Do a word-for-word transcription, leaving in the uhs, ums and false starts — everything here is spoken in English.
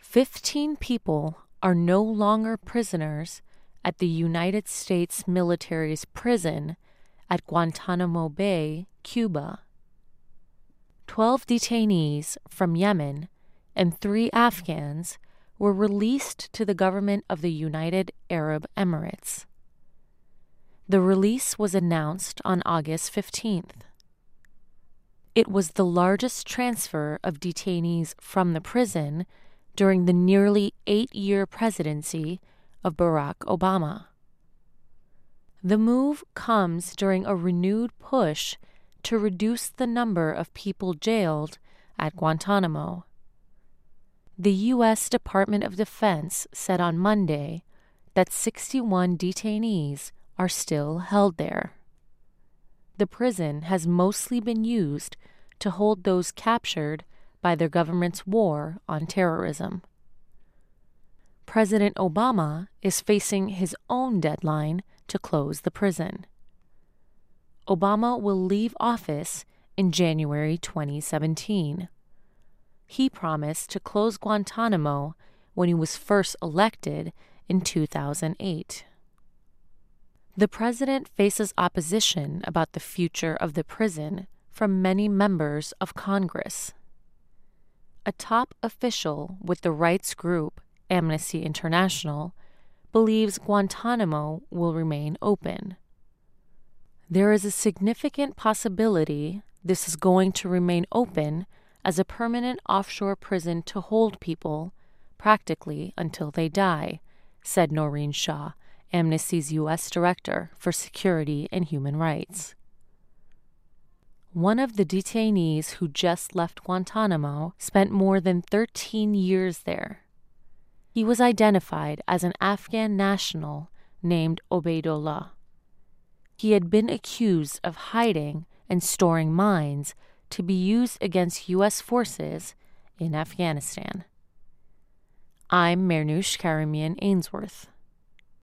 Fifteen people are no longer prisoners at the United States military's prison at Guantanamo Bay, Cuba. Twelve detainees from Yemen and three Afghans were released to the government of the United Arab Emirates. The release was announced on August fifteenth. It was the largest transfer of detainees from the prison during the nearly eight-year presidency of Barack Obama. The move comes during a renewed push to reduce the number of people jailed at Guantanamo. The U S Department of Defense said on Monday that sixty-one detainees are still held there. The prison has mostly been used to hold those captured by their government's war on terrorism. President Obama is facing his own deadline to close the prison. Obama will leave office in January twenty seventeen. He promised to close Guantanamo when he was first elected in two thousand eight. The president faces opposition about the future of the prison from many members of Congress. A top official with the rights group Amnesty International believes Guantanamo will remain open. There is a significant possibility this is going to remain open as a permanent offshore prison to hold people practically until they die, said Noreen Shaw, Amnesty's U S Director for Security and Human Rights. One of the detainees who just left Guantanamo spent more than thirteen years there. He was identified as an Afghan national named Obeidullah. He had been accused of hiding and storing mines to be used against U S forces in Afghanistan. I'm Marnoosh Karamian Ainsworth.